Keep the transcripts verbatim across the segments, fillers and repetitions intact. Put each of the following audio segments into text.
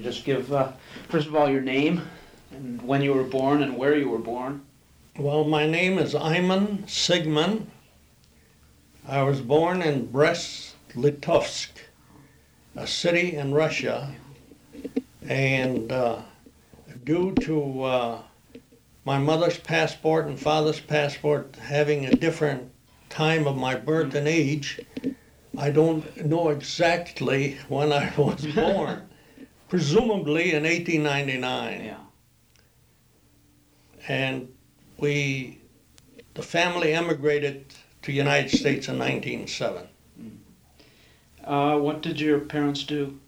just give, uh, first of all, your name and when you were born and where you were born. Well, my name is Iman Sigman. I was born in Brest-Litovsk, a city in Russia, and uh, due to uh, my mother's passport and father's passport having a different time of my birth and age, I don't know exactly when I was born. Presumably in eighteen ninety-nine. Yeah. And we, the family emigrated to the United States in nineteen oh seven. Uh, what did your parents do?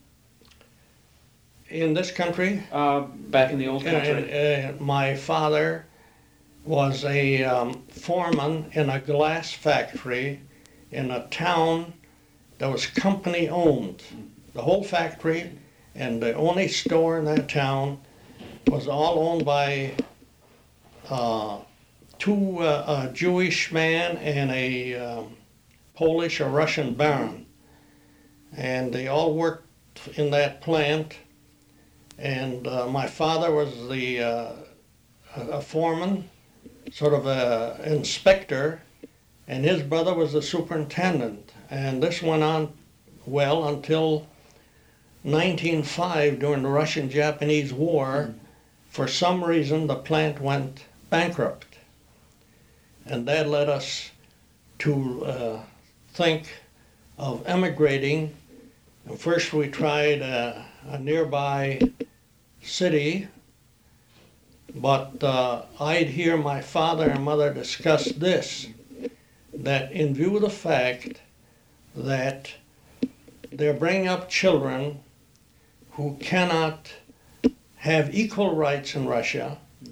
In this country? Uh, back in the old country? Uh, uh, my father was a um, foreman in a glass factory in a town that was company owned. The whole factory and the only store in that town was all owned by uh, two, uh, a Jewish man and a um, Polish or Russian baron. And they all worked in that plant. And uh, my father was the uh, a foreman, sort of a inspector, and his brother was the superintendent. And this went on well until nineteen oh five, during the Russian-Japanese War. For some reason, the plant went bankrupt. And that led us to uh, think of emigrating. And first we tried a, a nearby city, but uh, I'd hear my father and mother discuss this, that in view of the fact that they're bringing up children who cannot have equal rights in Russia,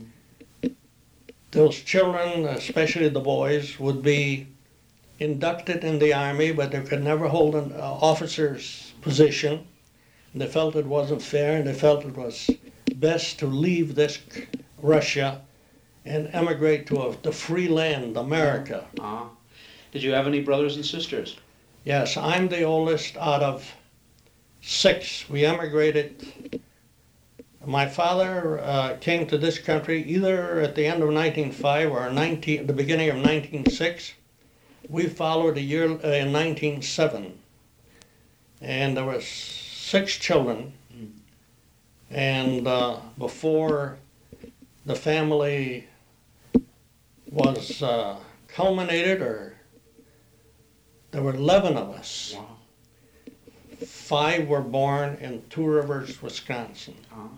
those children, especially the boys, would be inducted in the army, but they could never hold an uh, officer's position. And they felt it wasn't fair, and they felt it was best to leave this Russia and emigrate to a, the free land, America. Uh-huh. Did you have any brothers and sisters? Yes, I'm the oldest out of six. We emigrated. My father uh, came to this country either at the end of nineteen oh five or nineteen, the beginning of nineteen oh six. We followed a year uh, in nineteen oh seven. And there was six children. And uh, before the family was uh, culminated, or there were eleven of us. Wow. Five were born in Two Rivers, Wisconsin. Uh-huh.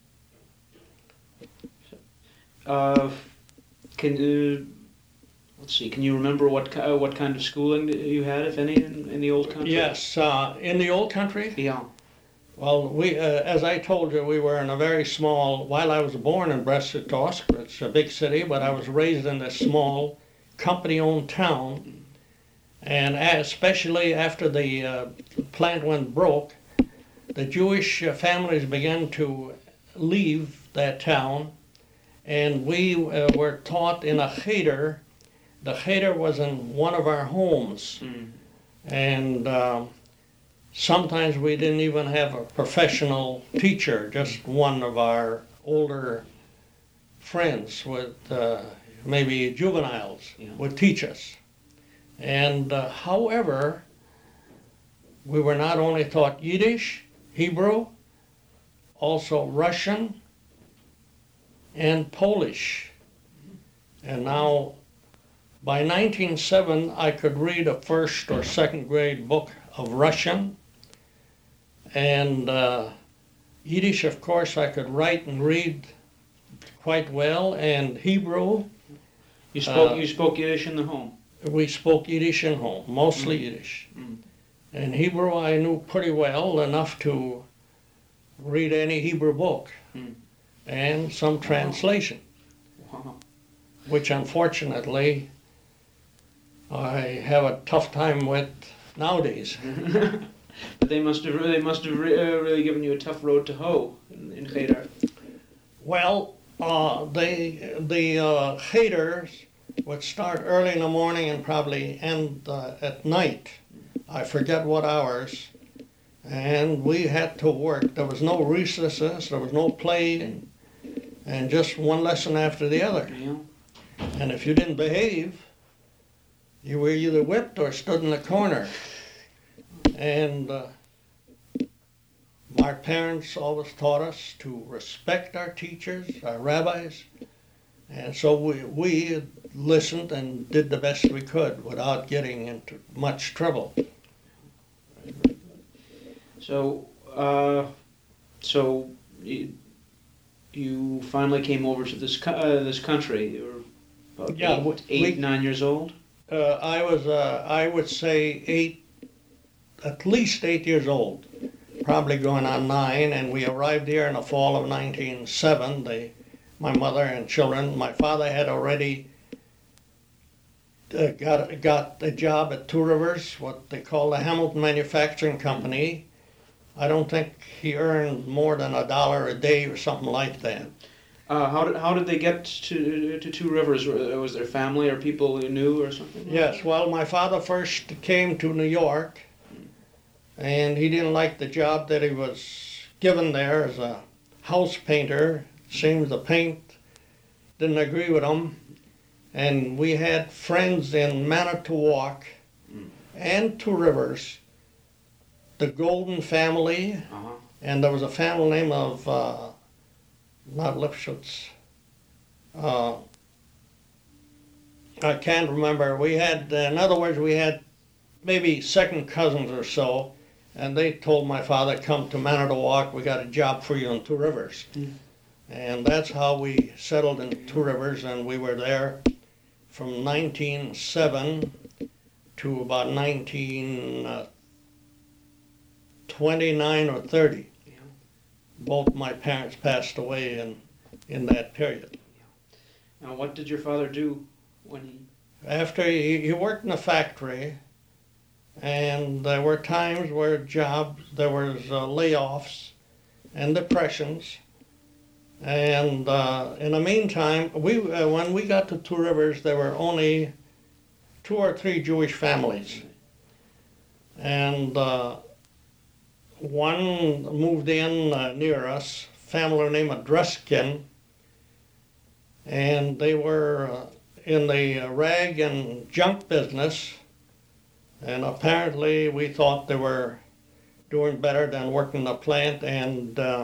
Uh, can you, let's see, can you remember what ki- uh, what kind of schooling that you had, if any, in, in the old country? Yes, uh, in the old country? Yeah. Well, we, uh, as I told you, we were in a very small, while I was born in Brest-Litovsk, it's a big city, but I was raised in this small company-owned town. And especially after the uh, plant went broke, the Jewish uh, families began to leave that town, and we uh, were taught in a cheder. The cheder was in one of our homes, Mm. and uh, sometimes we didn't even have a professional teacher, just one of our older friends with uh, maybe juveniles Yeah. would teach us. And uh, however, we were not only taught Yiddish, Hebrew, also Russian and Polish. And now, by nineteen oh seven, I could read a first or second grade book of Russian. And uh, Yiddish, of course, I could write and read quite well. And Hebrew, You spoke Uh, you spoke Yiddish in the home. we spoke Yiddish in home, mostly Mm. Yiddish. Mm. And Hebrew I knew pretty well, enough to read any Hebrew book Mm. and some translation, Wow. which unfortunately I have a tough time with nowadays. But they must have they must have re- uh, really given you a tough road to hoe in, in Cheder. Well, uh, they, the uh, haters would start early in the morning and probably end uh, at night. I forget what hours. and we had to work. There was no recesses, there was no play, and, and just one lesson after the other. Yeah. And if you didn't behave, you were either whipped or stood in the corner. And uh, my parents always taught us to respect our teachers, our rabbis, and so we, we listened and did the best we could without getting into much trouble. So, uh, so you, you finally came over to this co- uh, this country. You were about Yeah, eight, we- eight we- nine years old. Uh, I was, uh, I would say, eight, at least eight years old, probably going on nine, and we arrived here in the fall of nineteen oh seven. They, my mother and children. My father had already uh, got got a job at Two Rivers, what they call the Hamilton Manufacturing Company. I don't think he earned more than a dollar a day or something like that. Uh, how did how did they get to to Two Rivers? Was there family or people you knew or something? Yes, well, my father first came to New York, and he didn't like the job that he was given there as a house painter. Seems the paint didn't agree with him, and we had friends in Manitowoc and Two Rivers, the Golden family, Uh-huh. and there was a family name of, uh, not Lipschutz, uh, I can't remember. We had, in other words, we had maybe second cousins or so, and they told my father, come to Manitowoc, we got a job for you in Two Rivers. Mm. And that's how we settled in Two Rivers, and we were there from nineteen oh seven to about nineteen twenty-nine or thirty. Yeah. Both my parents passed away in, in that period. Now, what did your father do when he? After he, he worked in a factory, and there were times where jobs, there was uh, layoffs and depressions. And uh, in the meantime, we uh, when we got to Two Rivers, there were only two or three Jewish families. And uh, one moved in uh, near us, family named Druskin, and they were uh, in the rag and junk business, and apparently we thought they were doing better than working the plant, and uh,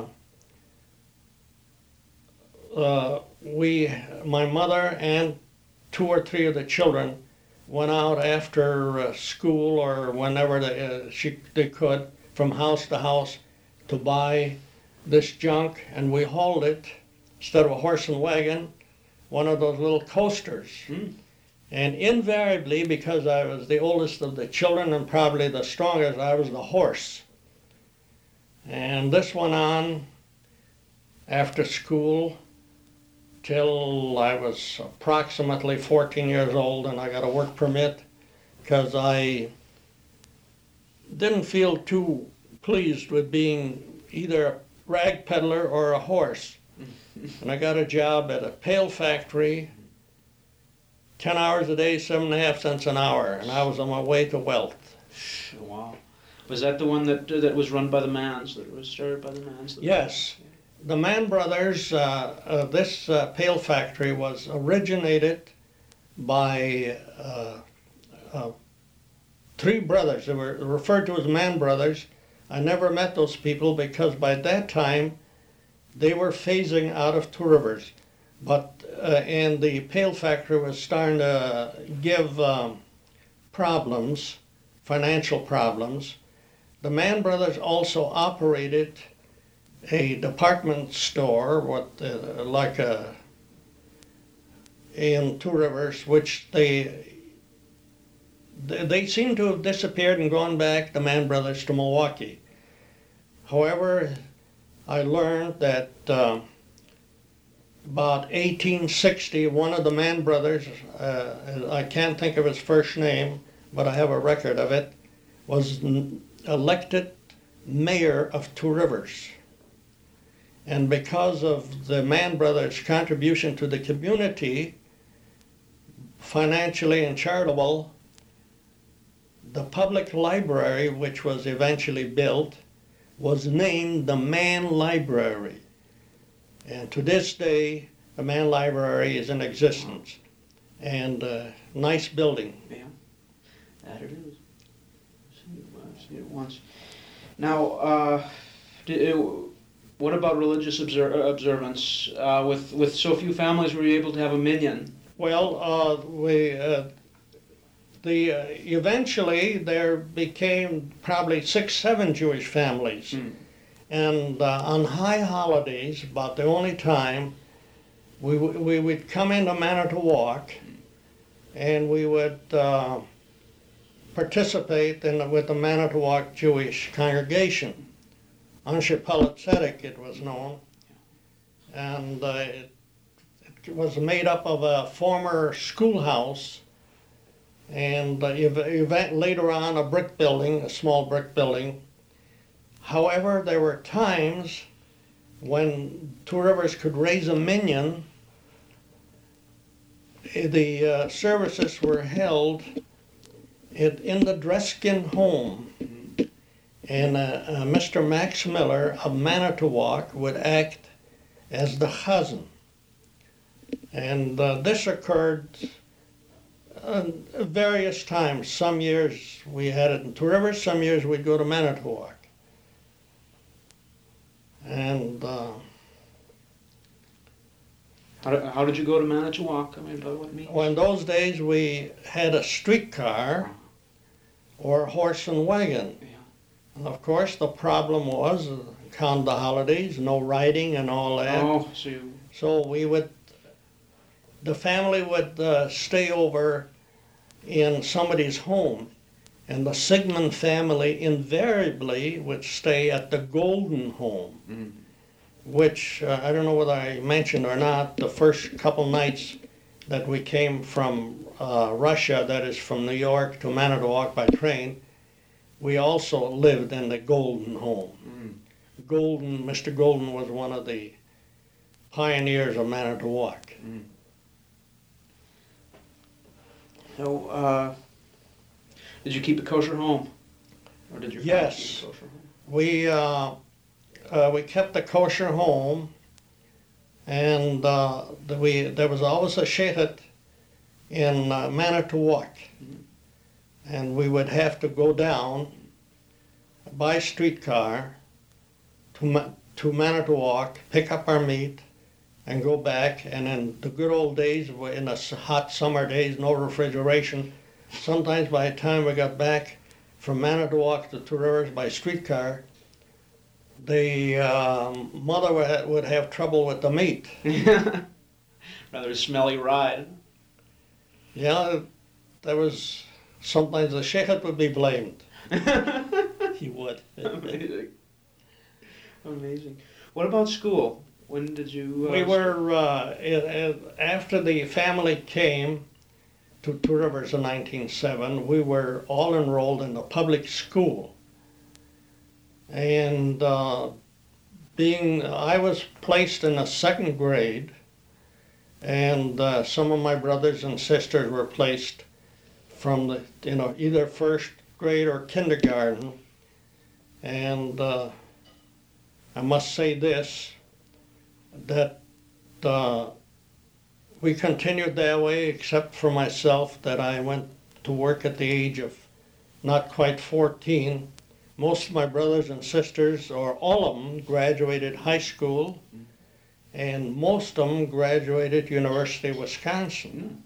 uh, we, my mother and two or three of the children went out after uh, school or whenever they, uh, she, they could, from house to house to buy this junk, and we hauled it, instead of a horse and wagon, one of those little coasters. Hmm. And invariably, because I was the oldest of the children and probably the strongest, I was the horse. And this went on after school till I was approximately fourteen years old, and I got a work permit because I didn't feel too pleased with being either a rag peddler or a horse. And I got a job at a pail factory, ten hours a day, seven and a half cents an hour, and I was on my way to wealth. Wow. Was that the one that that was run by the Manns? That was started by the Manns? Yes. The Mann brothers, uh, uh, this uh, pail factory was originated by uh, uh, three brothers. They were referred to as Mann brothers. I never met those people because by that time they were phasing out of Two Rivers. But, uh, and the pail factory was starting to give um, problems, financial problems. The Mann brothers also operated a department store, what uh, like a in Two Rivers, which they they seem to have disappeared and gone back, the Mann brothers, to Milwaukee. However, I learned that uh, about eighteen sixty, one of the Mann brothers, uh, I can't think of his first name, but I have a record of it, was elected mayor of Two Rivers. And because of the Mann brothers' contribution to the community, financially and charitable, the public library, which was eventually built, was named the Mann Library. And to this day, the Mann Library is in existence. And a nice building. Yeah, that it is. I've seen it, I've seen it once. Now, uh, did, uh, what about religious obser- observance? Uh, with, with so few families, were you able to have a minyan? Well, uh, we uh, the uh, eventually there became probably six, seven Jewish families, Mm. and uh, on high holidays, about the only time we w- we would come into Manitowoc, and we would uh, participate in the, with the Manitowoc Jewish congregation. Anshe Pellet Tzedek, it was known, and uh, it, it was made up of a former schoolhouse and uh, ev- ev- later on a brick building, a small brick building. However, there were times when Two Rivers could raise a minyan. The uh, services were held in, in the Dreskin home, and uh, uh, Mister Max Miller of Manitowoc would act as the chazan. And uh, this occurred uh, various times. Some years we had it in Two Rivers, some years we'd go to Manitowoc. And uh, How, did- how did you go to Manitowoc? I mean, by what means? well, in those days we had a streetcar or a horse and wagon. Yeah. And of course the problem was, uh, on the holidays, no riding and all that. Oh, so you, So we would, the family would uh, stay over in somebody's home, and the Sigmund family invariably would stay at the Golden home, mm. which uh, I don't know whether I mentioned or not, the first couple nights that we came from uh, Russia, that is from New York to Manitowoc by train, we also lived in the Golden home. Mm. Golden, Mister Golden was one of the pioneers of Manitowoc. Mm. So, uh, did you keep a kosher home? Or did your family Yes. keep a kosher home? We uh, uh, we kept the kosher home, and uh, the, we there was always a shechet in uh, Manitowoc, Mhm. and we would have to go down by streetcar to Ma- to Manitowoc, pick up our meat, and go back. And in the good old days, in the s- hot summer days, no refrigeration. Sometimes by the time we got back from Manitowoc to Two Rivers by streetcar, the um, mother would ha- would have trouble with the meat. Rather a smelly ride. Yeah, there was sometimes the shechet would be blamed. He would. Amazing. Amazing. What about school? When did you? Uh, We were uh, it, it, after the family came to Two Rivers in nineteen oh seven. We were all enrolled in the public school, and uh, being I was placed in the second grade, and uh, some of my brothers and sisters were placed from the you know either first grade or kindergarten, and uh, I must say this, that uh, we continued that way, except for myself, that I went to work at the age of not quite fourteen. Most of my brothers and sisters, or all of them, graduated high school, and most of them graduated University of Wisconsin.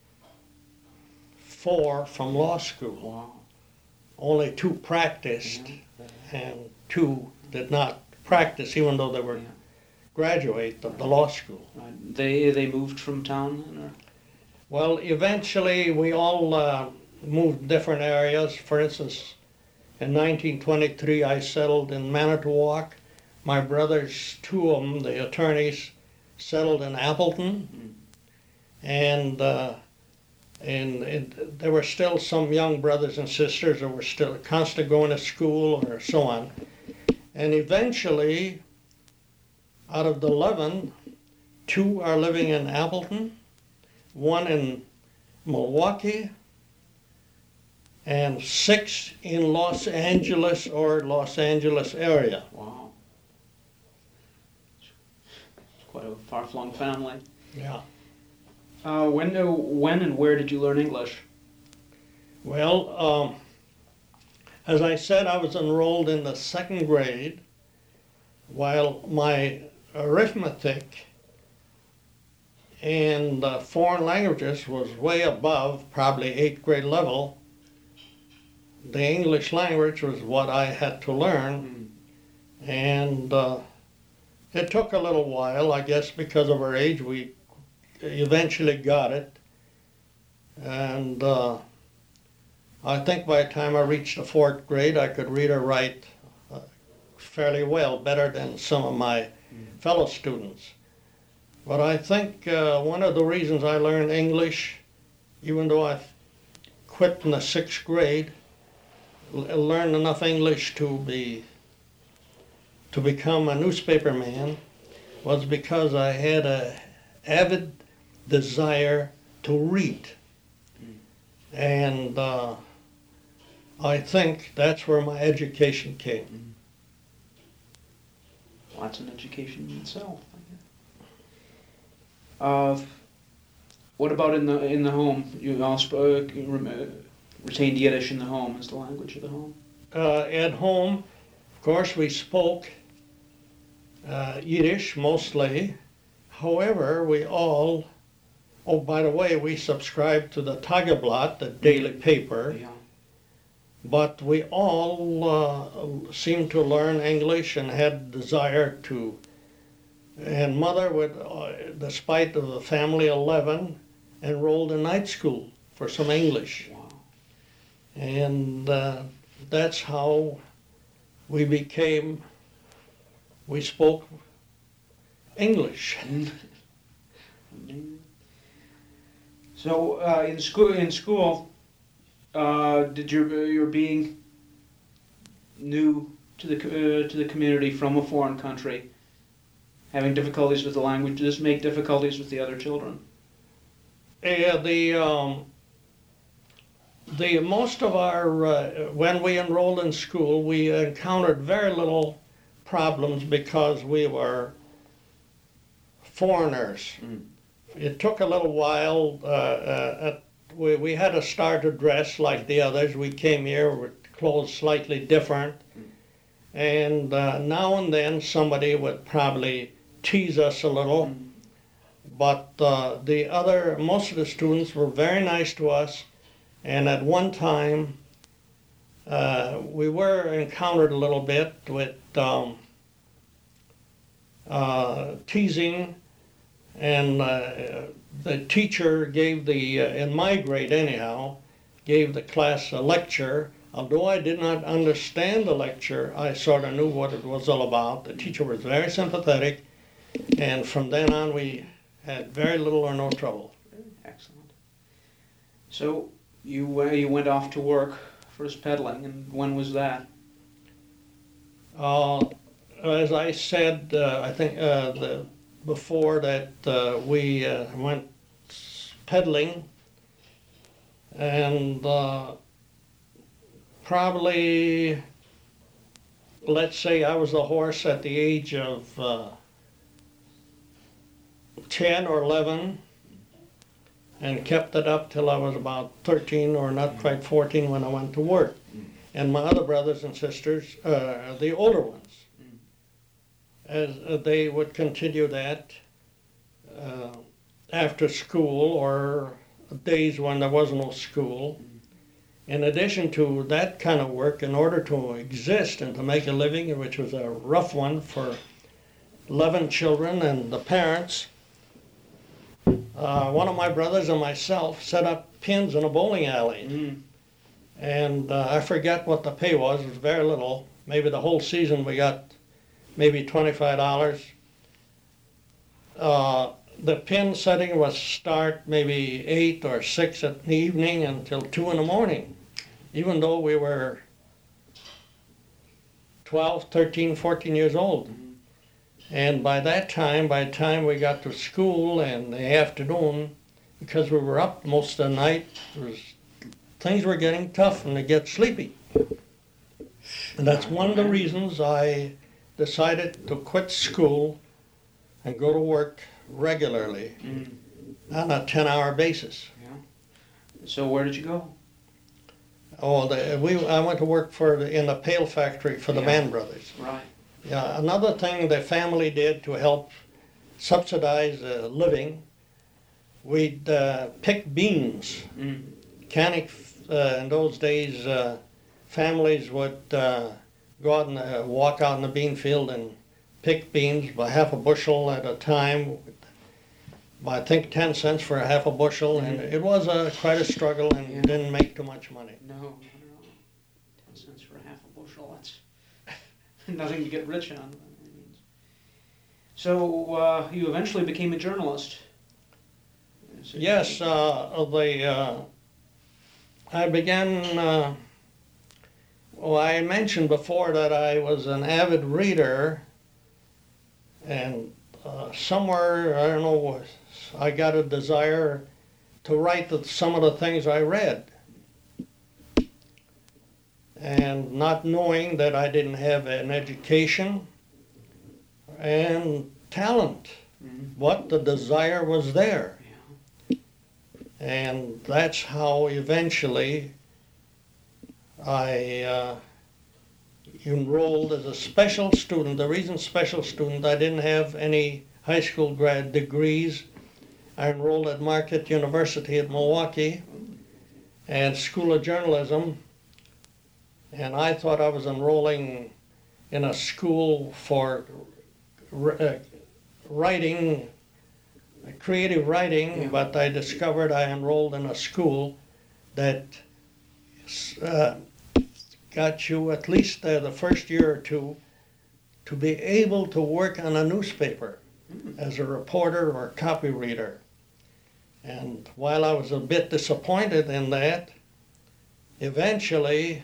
Four from law school. Wow. Only two practiced, and two did not practice, even though they were Yeah. graduate of the law school. Right. They they moved from town, then, or? Well, eventually we all uh, moved different areas. For instance, in nineteen twenty-three I settled in Manitowoc. My brothers, two of them, the attorneys, settled in Appleton. Mm. And uh, and it, there were still some young brothers and sisters that were still constantly going to school or so on. And eventually, out of the eleven, two are living in Appleton, one in Milwaukee, and six in Los Angeles or Los Angeles area. Wow. It's quite a far-flung family. Yeah. Uh, when, uh, when and where did you learn English? Well, um, as I said, I was enrolled in the second grade, while my arithmetic and uh, foreign languages was way above probably eighth grade level. The English language was what I had to learn, Mm. and uh, it took a little while, I guess because of our age, we eventually got it. And uh, I think by the time I reached the fourth grade, I could read or write uh, fairly well, better than some of my fellow students. But I think uh, one of the reasons I learned English, even though I quit in the sixth grade, l- learned enough English to be to become a newspaper man, was because I had a avid desire to read. And uh, I think that's where my education came. Well, that's an education in itself. I guess. Uh, what about in the in the home? You also uh, rem- retained Yiddish in the home as the language of the home. Uh, at home, of course, we spoke uh, Yiddish mostly. However, we all, oh, by the way, we subscribed to the Tageblatt, the daily paper, Yeah. but we all uh, seemed to learn English and had desire to. And mother would, uh, despite of the family eleven, enrolled in night school for some English. Wow. And uh, that's how we became, we spoke English. So uh, in school, in school, uh, did your your being new to the co- uh, to the community from a foreign country, having difficulties with the language, did this make difficulties with the other children? Yeah, the um, the most of our uh, when we enrolled in school, we encountered very little problems because we were foreigners. Mm. It took a little while. Uh, uh, at, we we had to start to dress like the others. We came here with clothes slightly different, Mm. and uh, now and then somebody would probably tease us a little. Mm. But uh, the other, most of the students were very nice to us, and at one time uh, we were encountered a little bit with um, uh, teasing, and uh, the teacher gave the, uh, in my grade anyhow, gave the class a lecture. Although I did not understand the lecture, I sort of knew what it was all about. The teacher was very sympathetic, and from then on we had very little or no trouble. Excellent. So you uh, you went off to work first peddling, and when was that? Uh, as I said, uh, I think uh, the, before that uh, we uh, went peddling, and uh, probably, let's say I was a horse at the age of uh, ten or eleven, and kept it up till I was about thirteen or not quite fourteen when I went to work. Mm. And my other brothers and sisters, uh, the older ones, Mm. as uh, they would continue that uh, after school or days when there was no school. Mm. In addition to that kind of work, in order to exist and to make a living, which was a rough one for eleven children and the parents, uh, one of my brothers and myself set up pins in a bowling alley. Mm. And uh, I forget what the pay was. It was very little. Maybe the whole season we got maybe twenty-five dollars. Uh, the pin setting was start maybe eight or six in the evening until two in the morning, even though we were twelve, thirteen, fourteen years old. Mm. And by that time, by the time we got to school in the afternoon, because we were up most of the night, it was things were getting tough and to get sleepy. And that's one of the reasons I decided to quit school and go to work regularly Mm. on a ten-hour basis. So where did you go? Oh, the, we I went to work for the, in the pail factory for the Yeah. Band Brothers. Right. Yeah, another thing the family did to help subsidize uh, living, we'd uh, pick beans. Mm. Canning, uh, in those days, uh, families would uh, go out and uh, walk out in the bean field and pick beans by half a bushel at a time. By, I think ten cents for a half a bushel, and Mhm. it was a, quite a struggle and Yeah. didn't make too much money. No, not at all. Ten cents for half a bushel, that's nothing to get rich on. by any means. So uh, you eventually became a journalist. Is it- Yes, uh, the, uh, I began, uh, well, I mentioned before that I was an avid reader, and uh, somewhere, I don't know, I got a desire to write the, some of the things I read. And not knowing that I didn't have an education and talent, Mhm. but the desire was there. Yeah. And that's how eventually I uh, enrolled as a special student. The reason special student, I didn't have any high school grad degrees. I enrolled at Marquette University at Milwaukee and School of Journalism. And I thought I was enrolling in a school for uh, writing, creative writing, Yeah. but I discovered I enrolled in a school that uh, got you at least uh, the first year or two to be able to work on a newspaper Mm. as a reporter or copy reader. And while I was a bit disappointed in that, eventually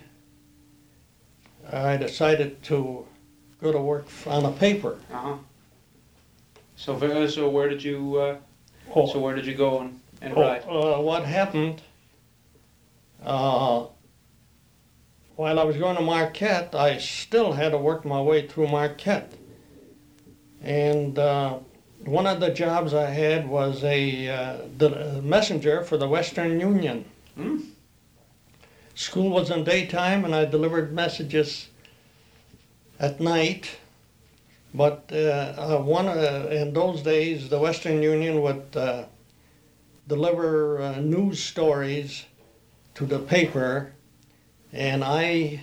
I decided to go to work on a paper. Uh-huh. So, uh, so where did you? Uh, Oh, so where did you go and, and oh, write? uh, what happened, uh, while I was going to Marquette, I still had to work my way through Marquette. And uh, one of the jobs I had was a uh, the messenger for the Western Union. Hmm? School was in daytime, and I delivered messages at night. But uh, uh, one uh, in those days, the Western Union would uh, deliver uh, news stories to the paper, and I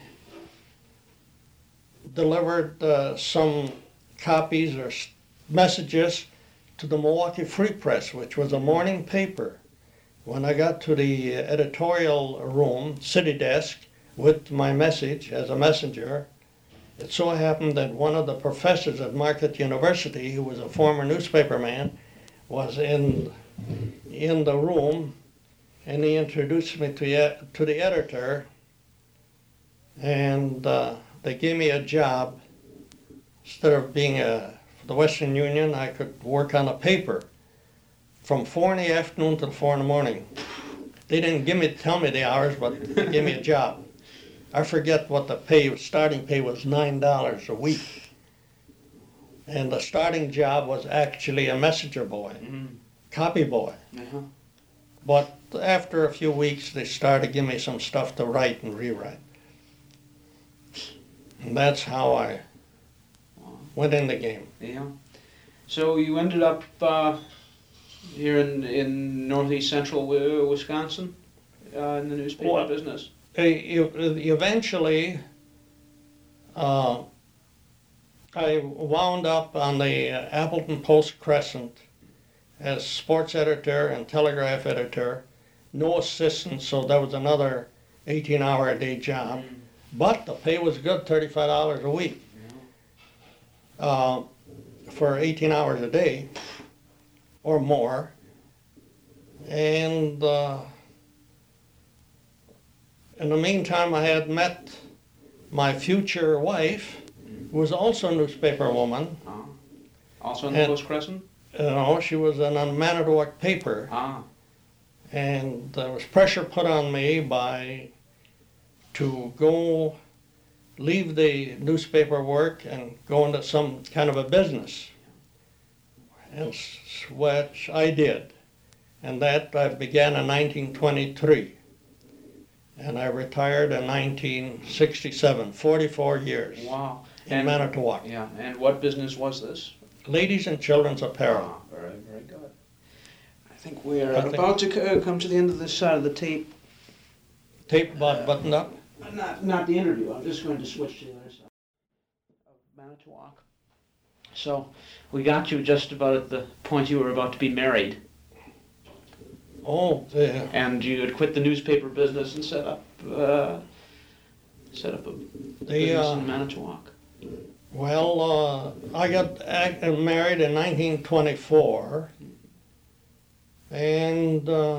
delivered uh, some copies or s- messages to the Milwaukee Free Press, which was a morning paper. When I got to the editorial room, city desk, with my message as a messenger, it so happened that one of the professors at Marquette University, who was a former newspaperman, was in in the room, and he introduced me to, the- to the editor, and uh, they gave me a job. Instead of being a, for the Western Union, I could work on a paper from four in the afternoon till four in the morning. They didn't give me tell me the hours, but they gave me a job. I forget what the pay, starting pay was nine dollars a week. And the starting job was actually a messenger boy, Mm. copy boy. Uh-huh. But after a few weeks, they started giving me some stuff to write and rewrite. And that's how I Wow. went in the game. Yeah. So you ended up uh, here in in northeast central Wi- Wisconsin uh, in the newspaper Well, business. Uh, e- Eventually, uh, I wound up on the uh, Appleton Post-Crescent as sports editor and telegraph editor, no assistant, so that was another eighteen-hour a day job. Mm. But the pay was good, thirty-five dollars a week uh, for eighteen hours a day or more. And uh, in the meantime, I had met my future wife, who was also a newspaper woman. Ah. Also in the And- Post Crescent? You know, she was in a Manitowoc paper, Ah. and there was pressure put on me by to go leave the newspaper work and go into some kind of a business, and s- which I did. And that I began in nineteen twenty-three. And I retired in nineteen sixty-seven, forty-four years Wow. in And, Manitowoc. yeah, and what business was this? Ladies and children's apparel. Ah, very, very good. I think we are I think- about to co- come to the end of this side of the tape. Tape about buttoned up. Not, not the interview. I'm just going to switch to the other side of Manitowoc. So we got you just about at the point you were about to be married, Oh, the, and you had quit the newspaper business and set up uh, set up a the business uh, in Manitowoc. well, uh, I got ac- married in nineteen twenty-four, and uh,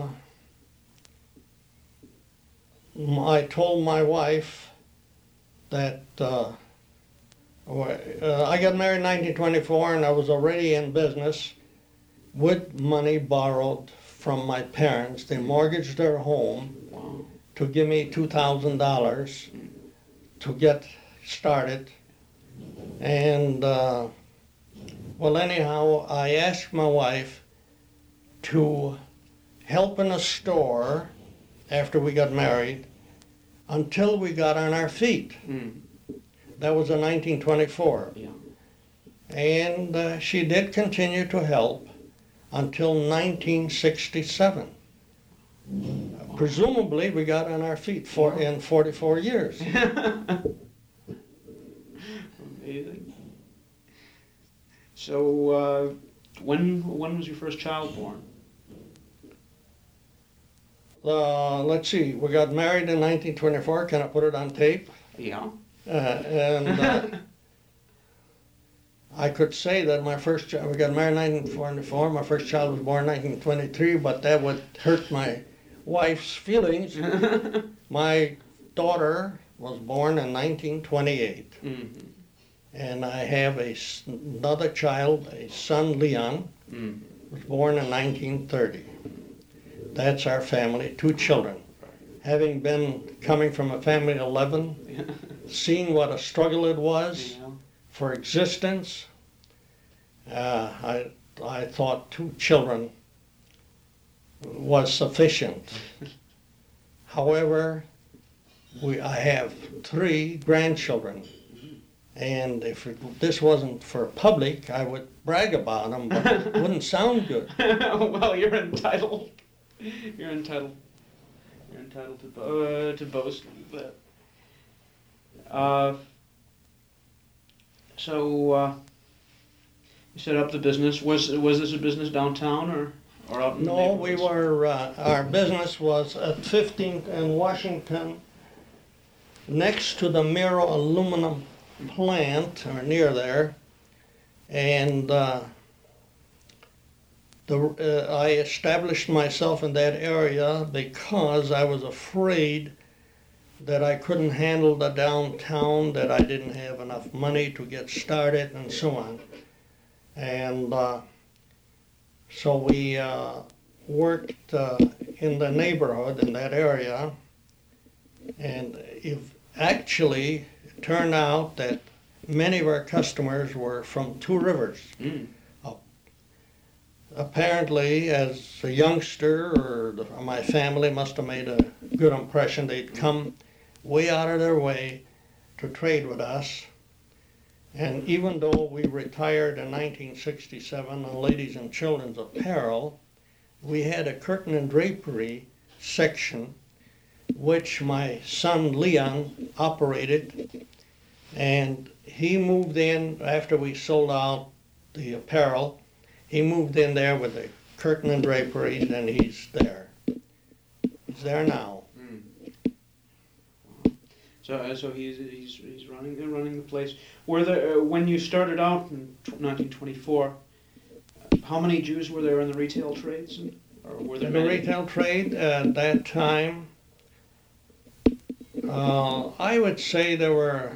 m- I told my wife that uh, wa- uh, I got married in nineteen twenty-four, and I was already in business with money borrowed from my parents. They mortgaged their home Wow. to give me two thousand dollars to get started. And, uh, well, anyhow, I asked my wife to help in a store after we got married until we got on our feet. Mm. That was in nineteen twenty-four. Yeah. And uh, she did continue to help until nineteen sixty-seven. Presumably, we got on our feet for, in forty-four years. Amazing. So, uh, when when was your first child born? Uh, let's see, we got married in nineteen twenty-four. Can I put it on tape? Yeah. Uh, and uh, I could say that my first child, we got married in nineteen twenty-four. My first child was born in nineteen twenty-three, but that would hurt my wife's feelings. My daughter was born in nineteen twenty-eight. Mm-hmm. And I have a, s- another child, a son, Leon, Mm. was born in nineteen thirty. That's our family, two children. Having been coming from a family of eleven, seeing what a struggle it was Yeah. for existence, uh, I, I thought two children was sufficient. However, we, I have three grandchildren. And if it, this wasn't for public, I would brag about them, but it wouldn't sound good. Well, you're entitled. You're entitled. You're entitled to bo- uh, to boast. But, uh, so uh, you set up the business. Was was this a business downtown or or out in the No, we neighborhoods? were, uh, our business was at fifteenth and Washington, next to the Miro aluminum plant, or near there. And uh, the, uh, I established myself in that area because I was afraid that I couldn't handle the downtown, that I didn't have enough money to get started, and so on. And uh, so we uh, worked uh, in the neighborhood in that area, and if actually it turned out that many of our customers were from Two Rivers. Mm. Apparently, as a youngster, or the, my family must have made a good impression. They'd come way out of their way to trade with us. And even though we retired in nineteen sixty-seven on ladies and children's apparel, we had a curtain and drapery section which my son Leon operated, and he moved in after we sold out the apparel. He moved in there with the curtain and draperies, and he's there. He's there now. Mm. So uh, so he's he's he's running uh, running the place. Were there uh, when you started out in nineteen twenty-four? How many Jews were there in the retail trades, and, or were there In the many? retail trade at that time, uh, I would say there were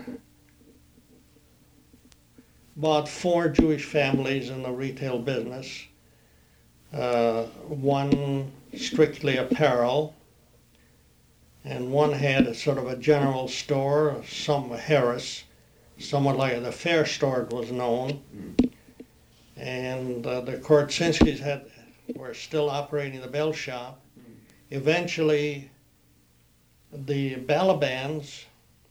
about four Jewish families in the retail business. uh, one strictly apparel, and one had a sort of a general store, some Harris, somewhat like the Fair Store it was known. Mm. And uh, the Korczynskis had were still operating the bell shop. Mm. Eventually, the Balabans,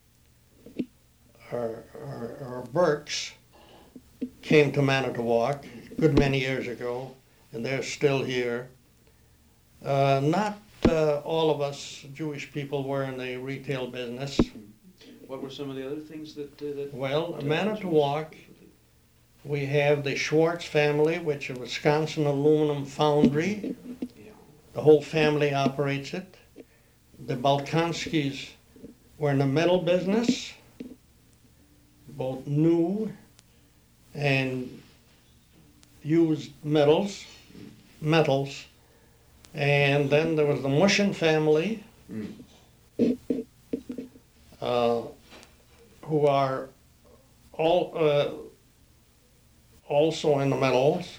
or, or, or Burks, came to Manitowoc a good many years ago, and they're still here. Uh, not uh, all of us Jewish people were in the retail business. What were some of the other things that... Uh, that Well, uh, Manitowoc, we have the Schwartz family, which is a Wisconsin aluminum foundry. Yeah. The whole family operates it. The Balkanskis were in the metal business, both new and used metals, metals. And then there was the Mushin family, Mm. uh, who are all uh, also in the metals.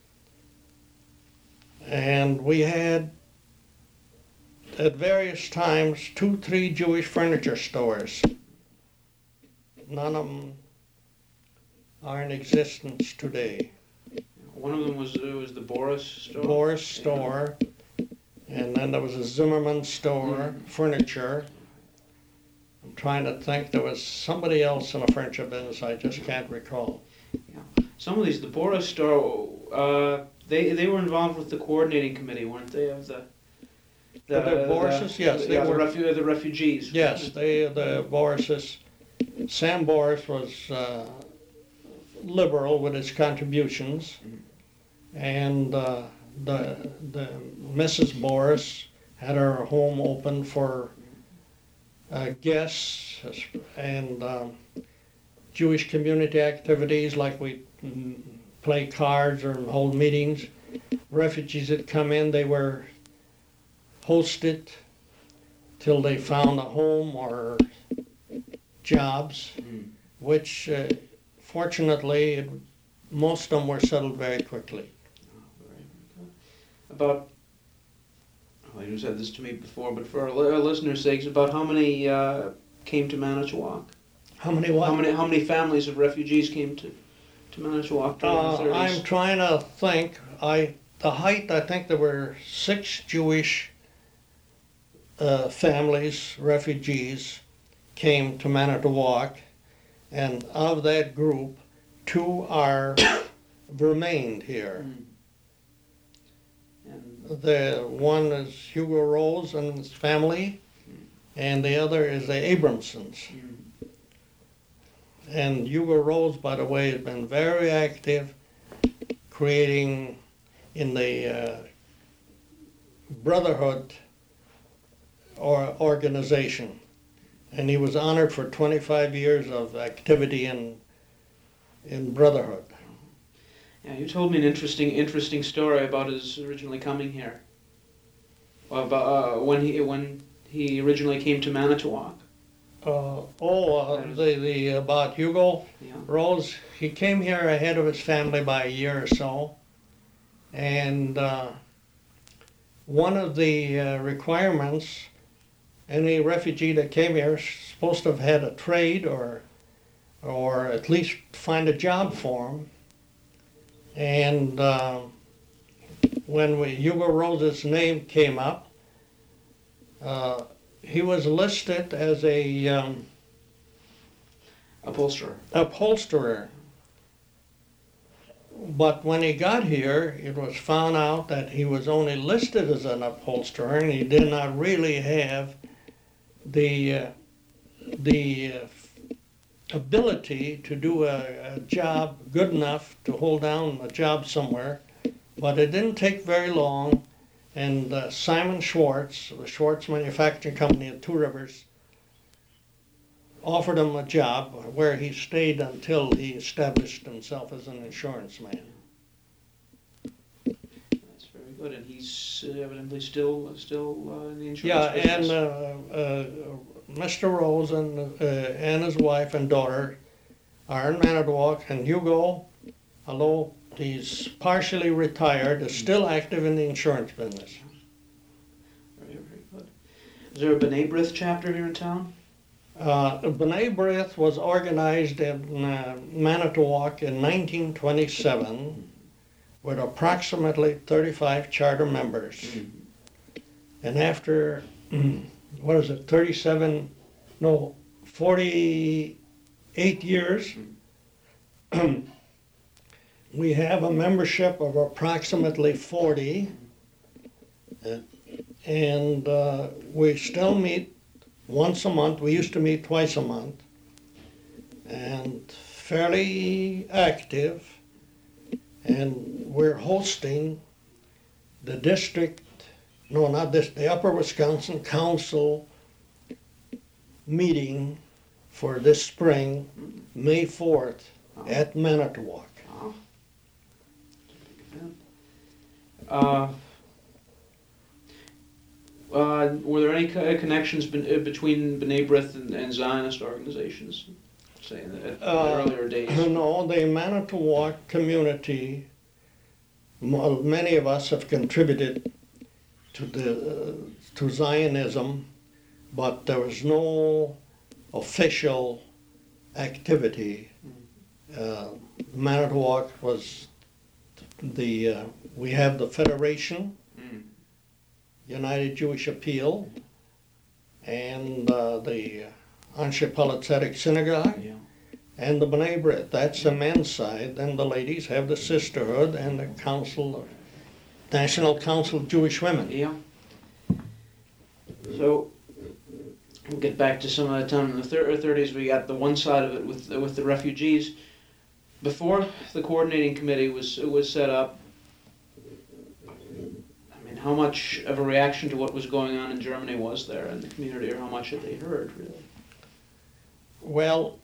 And we had at various times two, three Jewish furniture stores. None of them are in existence today. One of them was uh, was the Boris store. Boris store, and then there was a Zimmerman store, Mhm. furniture. I'm trying to think, there was somebody else in the furniture business, I just can't recall. Some of these, the Boris store, uh, they they were involved with the coordinating committee, weren't they? Of the The Borises, yes, they yeah, were. The, refu- the refugees. Yes, they, the Borises, Sam Boris was uh, liberal with his contributions, Mhm. and uh, the, the Missus Boris had her home open for uh, guests and um, Jewish community activities, like we mm, play cards or hold meetings. Refugees that come in, they were hosted till they found a home or jobs, Mm. which uh, fortunately it, most of them were settled very quickly. About, well, you said this to me before, but for our, li- our listeners' sakes, about how many uh, came to Manitowoc? How many what? How many how many families of refugees came to to Manitowoc during Uh, the thirties? I'm trying to think. I the height, I think there were six Jewish uh, families, refugees, came to Manitowoc, and of that group, two are remained here. Mm. And The one is Hugo Rose and his family, and the other is the Abramsons. mm, And Hugo Rose, by the way, has been very active, creating in the uh, Brotherhood or organization, and he was honored for twenty-five years of activity in in Brotherhood. yeah, you told me an interesting interesting story about his originally coming here. About uh, when he when he originally came to Manitowoc. Uh, oh, uh, the the about Hugo Yeah. Rose, he came here ahead of his family by a year or so, and uh, one of the uh, requirements, any refugee that came here is supposed to have had a trade or or at least find a job for him. And uh, when we, Hugo Rose's name came up, uh, he was listed as a um, Upholsterer. upholsterer. But when he got here, it was found out that he was only listed as an upholsterer, and he did not really have the uh, the uh, ability to do a, a job good enough to hold down a job somewhere. But it didn't take very long, and uh, Simon Schwartz, the Schwartz Manufacturing Company at Two Rivers, offered him a job where he stayed until he established himself as an insurance man. That's very good, and he's uh, evidently still still uh, in the insurance Yeah, business. and uh, uh, Mister Rose and, uh, and his wife and daughter are in Manitowoc, and Hugo, although He's partially retired, is still active in the insurance business. Very, very good. Is there a B'nai B'rith chapter here in town? Uh, B'nai B'rith was organized in uh, Manitowoc in nineteen twenty-seven with approximately thirty-five charter members. Mm. And after, what is it, thirty-seven, no, forty-eight years, we have a membership of approximately forty, uh, and uh, we still meet once a month. We used to meet twice a month, and fairly active, and we're hosting the district, no, not this, the Upper Wisconsin Council meeting for this spring, May fourth, at Manitowoc. Oh. Uh, uh, were there any co- connections ben- between B'nai B'rith and, and Zionist organizations, say, in the, at the Uh, earlier days? No, the Manitowoc community, mo- many of us have contributed to the uh, to Zionism, but there was no official activity. Uh, Manitowoc was the, uh, we have the Federation, Mm. United Jewish Appeal, and uh, the Anshe Politzedek Synagogue, Yeah. and the B'nai B'rith. That's the men's side. Then the ladies have the Sisterhood and the Council of, National Council of Jewish Women. Yeah. So we'll get back to some of the time in the thir- thirties. We got the one side of it with the, with the refugees. Before the coordinating committee was was set up, I mean, how much of a reaction to what was going on in Germany was there in the community, or how much had they heard, really? Well,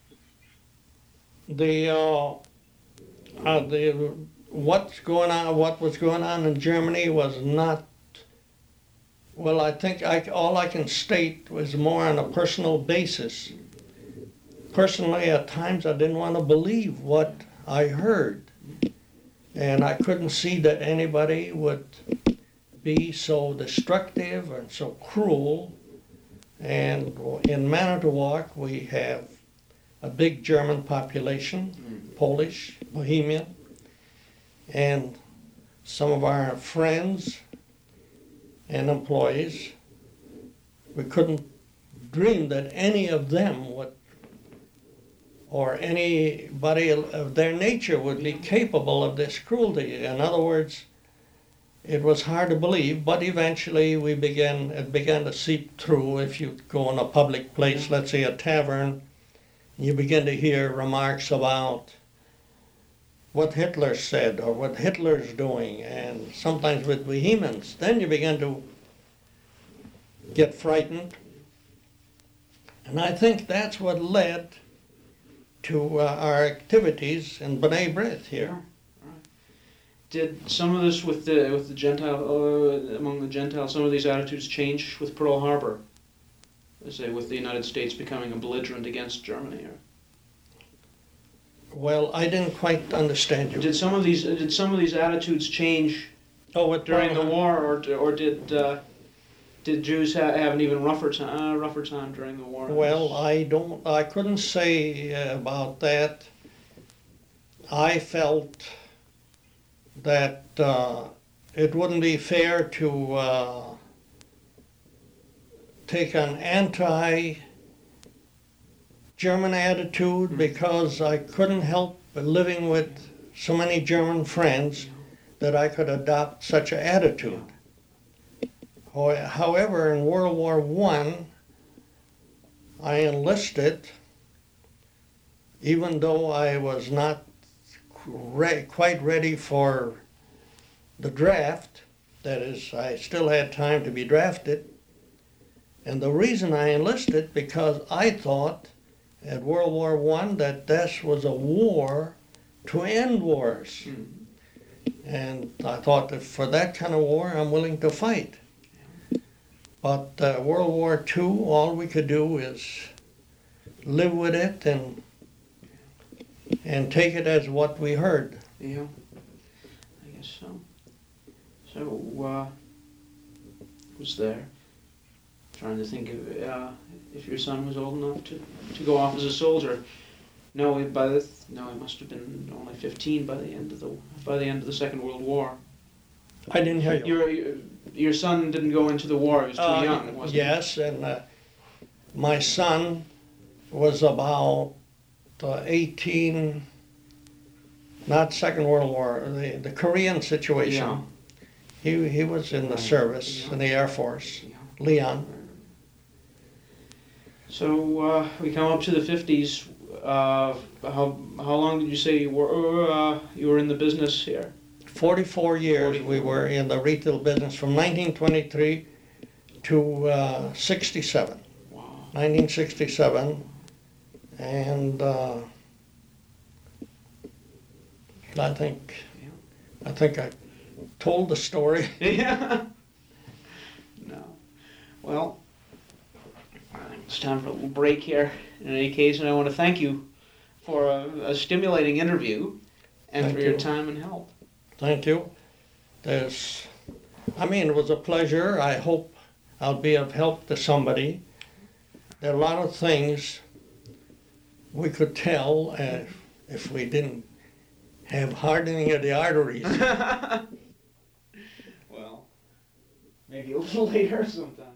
the uh, uh, the what's going on, what was going on in Germany was not. Well, I think I, all I can state was more on a personal basis. Personally, at times I didn't want to believe what I heard, and I couldn't see that anybody would be so destructive and so cruel. And in Manitowoc, we have a big German population, Mm. Polish, Bohemian, and some of our friends and employees, we couldn't dream that any of them would, or anybody of their nature would be capable of this cruelty. In other words, it was hard to believe, but eventually we began, it began to seep through. If you go in a public place, let's say a tavern, you begin to hear remarks about what Hitler said or what Hitler's doing, and sometimes with vehemence. Then you begin to get frightened. And I think that's what led to uh, our activities in B'nai B'rith here. Did some of this with the with the Gentile uh, among the Gentiles, some of these attitudes change with Pearl Harbor? Let's say with the United States becoming a belligerent against Germany. Or Well, I didn't quite understand you. did some of these did some of these attitudes change Oh, with during Pearl the war, or or did uh, did Jews ha- have an even rougher time uh, rougher time during the war? Well, I don't, I couldn't say uh, about that. I felt that uh, it wouldn't be fair to uh, take an anti-German attitude because I couldn't help living with so many German friends that I could adopt such an attitude. However, in World War One, I enlisted, even though I was not re- quite ready for the draft. That is, I still had time to be drafted. And the reason I enlisted, because I thought at World War One that this was a war to end wars. Mm. And I thought that for that kind of war, I'm willing to fight. But uh, World War Two, all we could do is live with it and and take it as what we heard. Yeah. So, so uh, was there. Trying to think of uh, if your son was old enough to, to go off as a soldier. No, he- by the no, he must have been only fifteen by the end of the by the end of the Second World War. I didn't hear you. Your your, your son didn't go into the war. He was too Uh, young, wasn't yes, and uh, my son was about uh, eighteen, not Second World War, the, the Korean he? situation. Yeah. He, he was in the Right. service, Yeah. in the Air Force, Yeah. Leon. So uh, we come up to the fifties. Uh, how how long did you say you were uh, you were in the business here? forty-four years we forty-four. were in the retail business from nineteen twenty-three to uh, sixty-seven. Wow. nineteen sixty-seven, and uh, I think I think I told the story. Yeah. No. Well, I think it's time for a little break here. In any case, and I want to thank you for a, a stimulating interview and Thank for your you. time and help. Thank you. There's, I mean, it was a pleasure. I hope I'll be of help to somebody. There are a lot of things we could tell uh, if we didn't have hardening of the arteries. Well, maybe a little later sometime.